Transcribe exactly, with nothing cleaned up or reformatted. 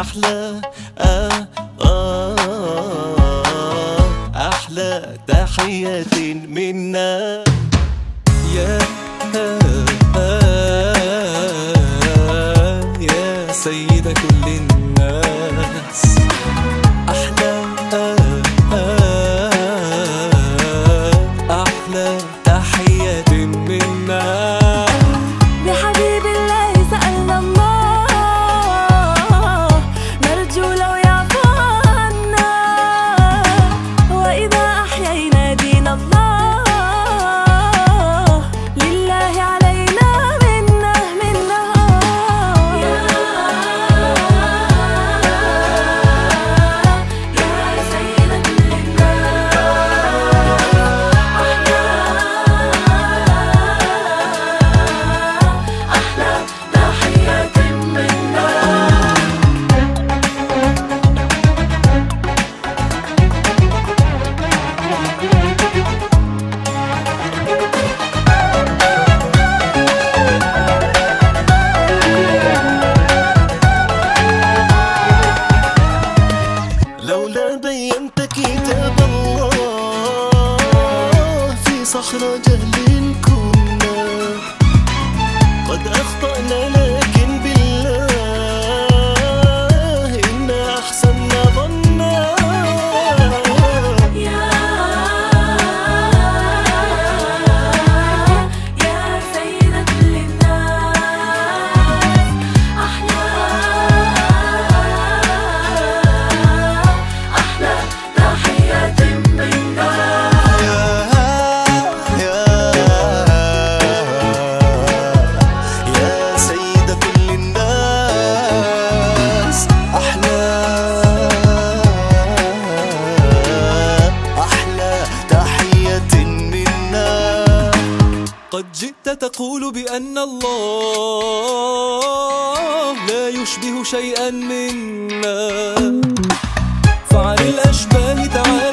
أحلى آه آه أحلى تحية منا يا آه آه يا سيد كل الناس. أحلى آه آه أحلى تحية منا بحبيب الله سألنا الله، نرجو لو يعفو عنا، وإذا أحيينا دين الله لله علينا منا منا. يا يا سيد كل الناس، أحلى تحية منا. لولا بينت كتاب الله في صحراء جهل كنا قد أخطأنا، لكن بالله إنا أحسننا ظنا. يا يا سيد كل الناس، أحلى أحلى تحية منا. يا يا يا سيد كل الناس، أحلى أحلى تحية منا. قد جئت تقول بأن الله لا يشبه شيئا منا، فعن الأشباه تعالى